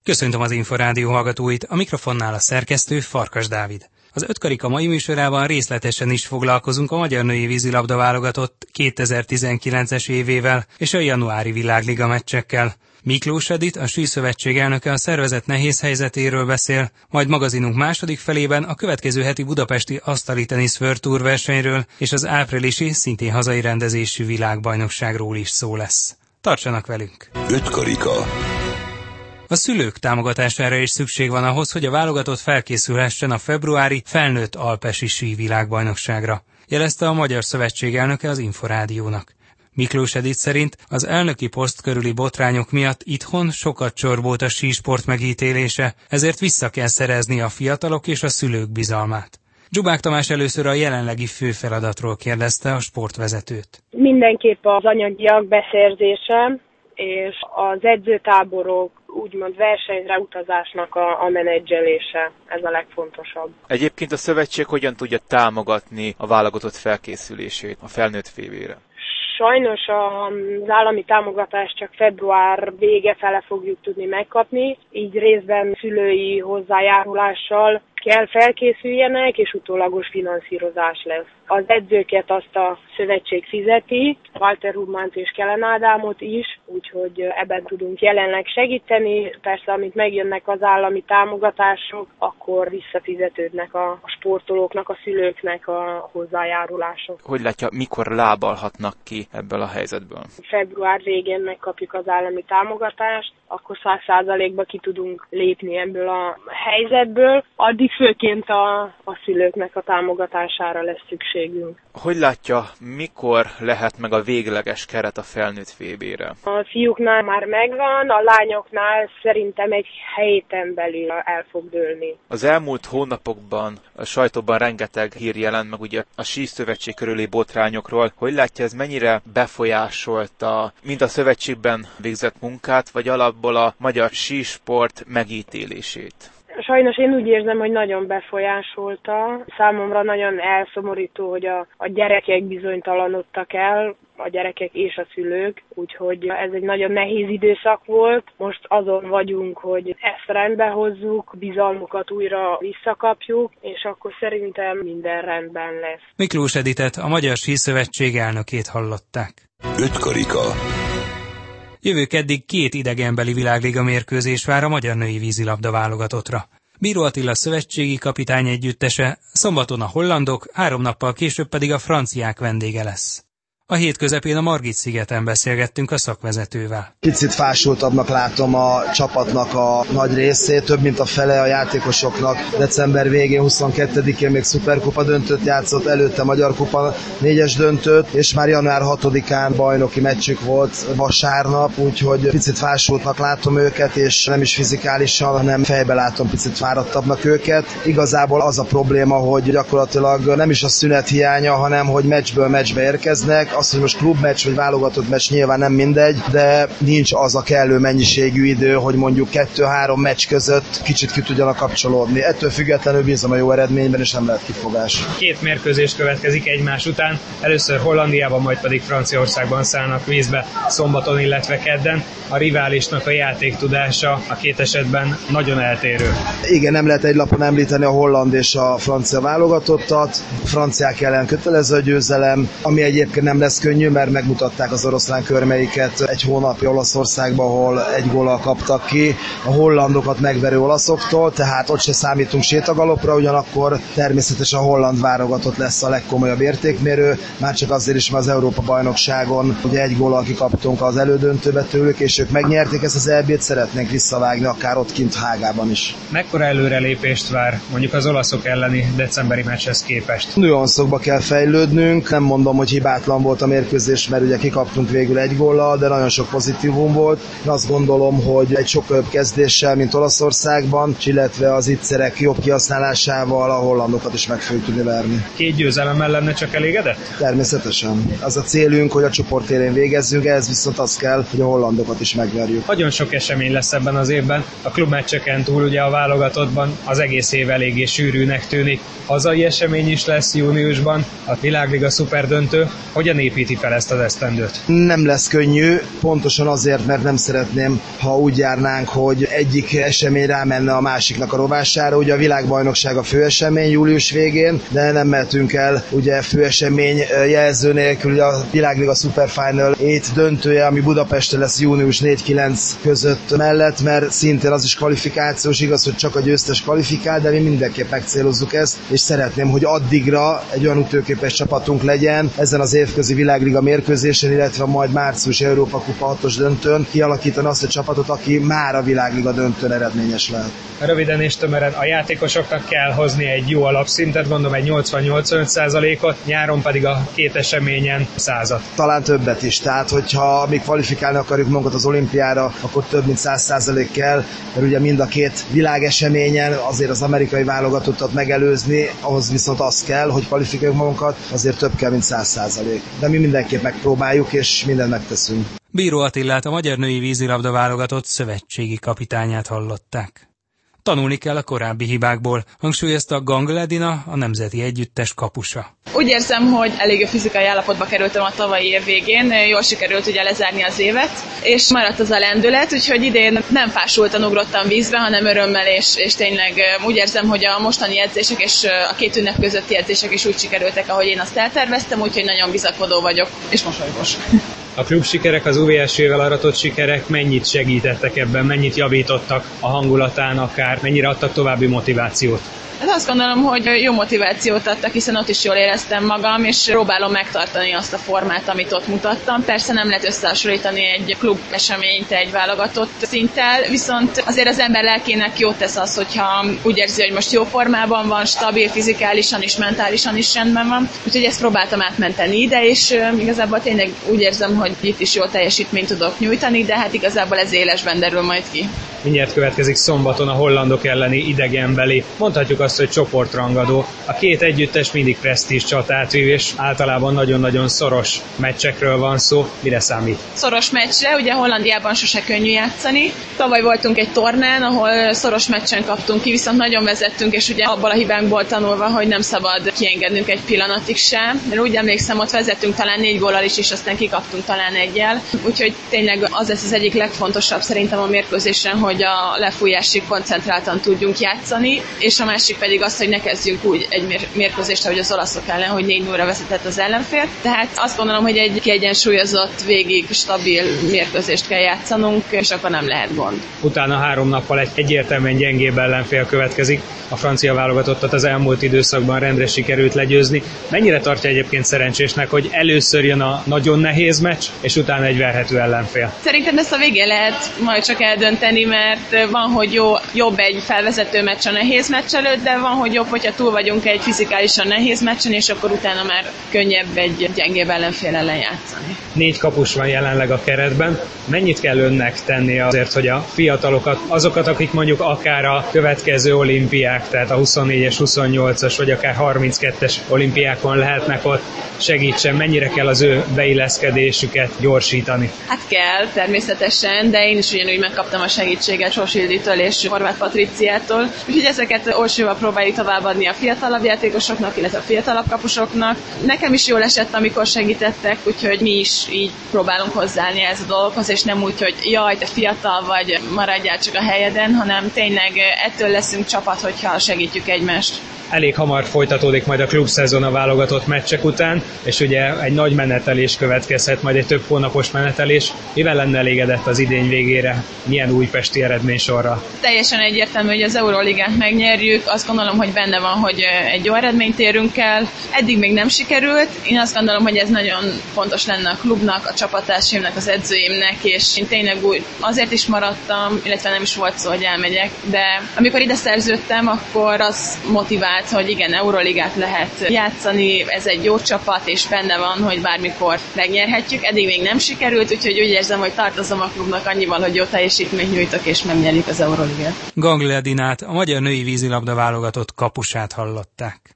Köszöntöm az Inforádió hallgatóit, a mikrofonnál a szerkesztő Farkas Dávid. Az Ötkarika mai műsorában részletesen is foglalkozunk a magyar női vízilabda válogatott 2019-es évével és a januári világliga meccsekkel. Miklós Edith, a Síszövetség elnöke a szervezet nehéz helyzetéről beszél, majd magazinunk második felében a következő heti budapesti asztali tenisz World Tour versenyről és az áprilisi, szintén hazai rendezésű világbajnokságról is szó lesz. Tartsanak velünk! Ötkarika. A szülők támogatására is szükség van ahhoz, hogy a válogatott felkészülhessen a februári felnőtt alpesi sí világbajnokságra, jelezte a Magyar Szövetség elnöke az Inforádiónak. Miklós Edith szerint az elnöki poszt körüli botrányok miatt itthon sokat csorbult a sísport megítélése, ezért vissza kell szerezni a fiatalok és a szülők bizalmát. Dzsubák Tamás először a jelenlegi főfeladatról kérdezte a sportvezetőt. Mindenképp az anyagiak beszerzése és az edzőtáborok, úgymond versenyre utazásnak a menedzselése, ez a legfontosabb. Egyébként a szövetség hogyan tudja támogatni a válogatott felkészülését a felnőtt VB-re? Sajnos az állami támogatást csak február vége fele fogjuk tudni megkapni, így részben szülői hozzájárulással kell felkészüljenek, és utólagos finanszírozás lesz. Az edzőket azt a szövetség fizeti, Walter Hubmánt és Kellen Ádámot is, úgyhogy ebben tudunk jelenleg segíteni. Persze, amint megjönnek az állami támogatások, akkor visszafizetődnek a sportolóknak, a szülőknek a hozzájárulások. Hogy látja, mikor lábalhatnak ki ebből a helyzetből? Február végén megkapjuk az állami támogatást, akkor 100%-ba ki tudunk lépni ebből a helyzetből. Addig főként a szülőknek a támogatására lesz szükségünk. Hogy látja, mikor lehet meg a végleges keret a felnőtt VB-re? A fiúknál már megvan, a lányoknál szerintem egy héten belül el fog dőlni. Az elmúlt hónapokban a sajtóban rengeteg hír jelent meg ugye a Síszövetség körüli botrányokról. Hogy látja, ez mennyire befolyásolta mind a szövetségben végzett munkát, vagy alapból a magyar sísport megítélését? Sajnos én úgy érzem, hogy nagyon befolyásolta. Számomra nagyon elszomorító, hogy a gyerekek bizonytalanodtak el, a gyerekek és a szülők, úgyhogy ez egy nagyon nehéz időszak volt. Most azon vagyunk, hogy ezt rendbe hozzuk, bizalmukat újra visszakapjuk, és akkor szerintem minden rendben lesz. Miklós Edithet, a Magyar Síszövetség elnökét hallották. Ötkarika. Jövő keddig 2 idegenbeli világliga mérkőzés vár a magyar női vízilabda válogatottra. Bíró Attila szövetségi kapitány együttese, szombaton a hollandok, 3 nappal később pedig a franciák vendége lesz. A hét közepén a Margit-szigeten beszélgettünk a szakvezetővel. Picit fásultabbnak látom a csapatnak a nagy részét, több mint a fele a játékosoknak. December végén, 22-én még szuperkupa döntőt játszott, előtte Magyar Kupa 4-es döntőt, és már január 6-án bajnoki meccsük volt vasárnap, úgyhogy picit fásultnak látom őket, és nem is fizikálisan, hanem fejbe látom picit fáradtabbnak őket. Igazából az a probléma, hogy gyakorlatilag nem is a szünet hiánya, hanem hogy meccsből meccsbe érkeznek. Az, hogy most klubmeccs vagy válogatott meccs nyilván nem mindegy, de nincs az a kellő mennyiségű idő, hogy mondjuk 2-3 meccs között kicsit ki tudjanak kapcsolódni. Ettől függetlenül bízom a jó eredményben, és nem lehet kifogás. 2 mérkőzés következik egymás után, először Hollandiában, majd pedig Franciaországban szállnak vízbe szombaton, illetve kedden. A riválisnak a játéktudása a 2 esetben nagyon eltérő. Igen, nem lehet egy lapon említeni a holland és a francia válogatottat. A franciák ellen kötelező a győzelem, ami egyébként nem lesz könnyű, mert megmutatták az oroszlán körmeiket egy hónapja Olaszországban, ahol 1 góllal kaptak ki. A hollandokat megverő olaszoktól, tehát ott se számítunk sétagalopra, ugyanakkor természetesen a holland válogatott lesz a legkomolyabb értékmérő, már csak azért is, mert az Európa-bajnokságon ugye 1 góllal kikaptunk az elődöntőbe tőlük, és ők megnyerték ezt az EB-t, szeretnénk visszavágni akár ott kint Hágában is. Mekkora előrelépést vár mondjuk az olaszok elleni decemberi meccshez képest? Nüanszokba kell fejlődnünk, nem mondom, hogy hibátlan volt a mérkőzés, mert ugye kikaptunk végül 1 góllal, de nagyon sok pozitívum volt. Én azt gondolom, hogy egy sokkal jobb kezdéssel, mint Olaszországban, illetve az ittszerek jobb kihasználásával a hollandokat is meg fogjuk tudni verni. 2 győzelemmel lenne csak elégedett? Természetesen. Az a célunk, hogy a csoportélén végezzünk, ehhez viszont az kell, hogy a hollandokat is megverjük. Nagyon sok esemény lesz ebben az évben. A klubmeccseken túl ugye a válogatottban az egész év eléggé sűrűnek tűnik. Hazai esemény is lesz júniusban, a világliga szuperdöntő. Hogyan építi fel ezt az esztendőt? Nem lesz könnyű, pontosan azért, mert nem szeretném, ha úgy járnánk, hogy egyik esemény rámenne a másiknak a rovására. Ugye a világbajnokság a főesemény július végén, de nem mehetünk el ugye főesemény jelző nélkül. Ugye a Világliga Super Final 8 döntője, ami Budapesten lesz június 4-9 között mellett, mert szintén az is kvalifikációs, igaz, hogy csak a győztes kvalifikál, de mi mindenképp megcélozzuk ezt, és szeretném, hogy addigra egy olyan ütőképes csapatunk legyen ezen az évközi világliga mérkőzésen, illetve majd március Európa Kupa 6-os döntőn kialakítani azt a csapatot, aki már a világliga döntőn eredményes lehet. Röviden és tömören, a játékosoknak kell hozni egy jó alapszintet, mondom egy 80-85%-ot, nyáron pedig a két eseményen 100-at. Talán többet is, tehát hogyha mi kvalifikálni akarjuk magunkat az olimpiára, akkor több mint 100% kell, mert ugye mind a két világeseményen azért az amerikai válogatottat megelőzni, ahhoz viszont az kell, hogy kvalifikáljuk magunkat, azért több kell, mint 100%. De mi mindenképp megpróbáljuk, és mindent megteszünk. Bíró Attillát, a magyar női vízilabda válogatott szövetségi kapitányát hallották. Tanulni kell a korábbi hibákból, hangsúlyozta Gangle Edina, a nemzeti együttes kapusa. Úgy érzem, hogy elég a fizikai állapotba kerültem a tavalyi év végén, jól sikerült ugye lezárni az évet, és maradt az a lendület, úgyhogy idén nem fásultan ugrottam vízbe, hanem örömmel, és tényleg úgy érzem, hogy a mostani edzések és a két ünnep közötti edzések is úgy sikerültek, ahogy én azt elterveztem, úgyhogy nagyon bizakodó vagyok, és mosolygós. A klub sikerek, az UVSV-vel aratott sikerek mennyit segítettek ebben, mennyit javítottak a hangulatán akár, mennyire adtak további motivációt? Hát azt gondolom, hogy jó motivációt adtak, hiszen ott is jól éreztem magam, és próbálom megtartani azt a formát, amit ott mutattam. Persze nem lehet összehasonlítani egy klub eseményt egy válogatott szinttel, viszont azért az ember lelkének jót tesz az, hogyha úgy érzi, hogy most jó formában van, stabil, fizikálisan is, mentálisan is rendben van. Úgyhogy ezt próbáltam átmenteni ide, és igazából tényleg úgy érzem, hogy itt is jó teljesítményt tudok nyújtani, de hát igazából ez élesben derül majd ki. Mindjárt következik szombaton a hollandok elleni idegenbeli, mondhatjuk azt, hogy csoportrangadó. A két együttes mindig presztízs csatát vív, és általában nagyon-nagyon szoros meccsekről van szó. Mire számít? Szoros meccsre, ugye Hollandiában sose könnyű játszani. Tavaly voltunk egy tornán, ahol szoros meccsen kaptunk ki, viszont nagyon vezettünk, és ugye abból a hibánkból tanulva, hogy nem szabad kiengednünk egy pillanatig sem. Mert úgy emlékszem, ott vezettünk talán 4 góllal is, és aztán kikaptunk talán 1-jel. Úgyhogy tényleg az lesz az egyik legfontosabb szerintem a mérkőzésen, hogy a lefújásig koncentráltan tudjunk játszani, és a másik pedig az, hogy ne kezdjünk úgy egy mérkőzést, ahogy az olaszok ellen, hogy 4-0-ra vezetett az ellenfél. Tehát azt gondolom, hogy egy kiegyensúlyozott, végig stabil mérkőzést kell játszanunk, és akkor nem lehet gond. Utána 3 nappal egy egyértelműen gyengébb ellenfél következik. A francia válogatottat az elmúlt időszakban rendre sikerült legyőzni. Mennyire tartja egyébként szerencsésnek, hogy először jön a nagyon nehéz meccs, és utána egy verhető ellenfél? Szerintem ezt a végén lehet majd csak eldönteni, mert van, hogy jobb egy felvezető meccs a nehéz meccs előtt, de van, hogy jobb, hogyha túl vagyunk egy fizikálisan nehéz meccsen, és akkor utána már könnyebb egy gyengébb ellenfél ellen játszani. 4 kapus van jelenleg a keretben. Mennyit kell önnek tenni azért, hogy a fiatalokat, azokat, akik mondjuk akár a következő olimpiák, tehát a 24-es, 28-as, vagy akár 32-es olimpiákon lehetnek ott, segítsen, mennyire kell az ő beilleszkedésüket gyorsítani? Hát kell, természetesen, de én is ugyanúgy megkaptam a segítséget Sosilditől és Horváth Patriciától, úgyhogy ezeket Orsival próbáljuk továbbadni a fiatalabb játékosoknak, illetve a fiatalabb kapusoknak. Nekem is jól esett, amikor segítettek, úgyhogy mi is így próbálunk hozzáállni ez a dolgokhoz, és nem úgy, hogy jaj, te fiatal vagy, maradjál csak a helyeden, hanem tényleg ettől leszünk csapat, hogyha segítjük egymást. Elég hamar folytatódik majd a klubszezon a válogatott meccsek után, és ugye egy nagy menetelés következhet, majd egy több hónapos menetelés. Mivel lenne elégedett az idény végére? Milyen újpesti eredménysorra? Teljesen egyértelmű, hogy az Euróligát megnyerjük. Azt gondolom, hogy benne van, hogy egy jó eredményt érünk el. Eddig még nem sikerült. Én azt gondolom, hogy ez nagyon fontos lenne a klubnak, a csapattársaimnak, az edzőimnek, és én tényleg úgy azért is maradtam, illetve nem is volt szó, hogy elmegyek. De amikor ide szerződtem, akkor az motivált, hogy igen, Euroligát lehet játszani, ez egy jó csapat, és benne van, hogy bármikor megnyerhetjük. Eddig még nem sikerült, úgyhogy úgy érzem, hogy tartozom a klubnak annyival, hogy jó teljesítményt nyújtok, és megnyerjük az Euroligát. Gangle Edinát, a magyar női vízilabda válogatott kapusát hallották.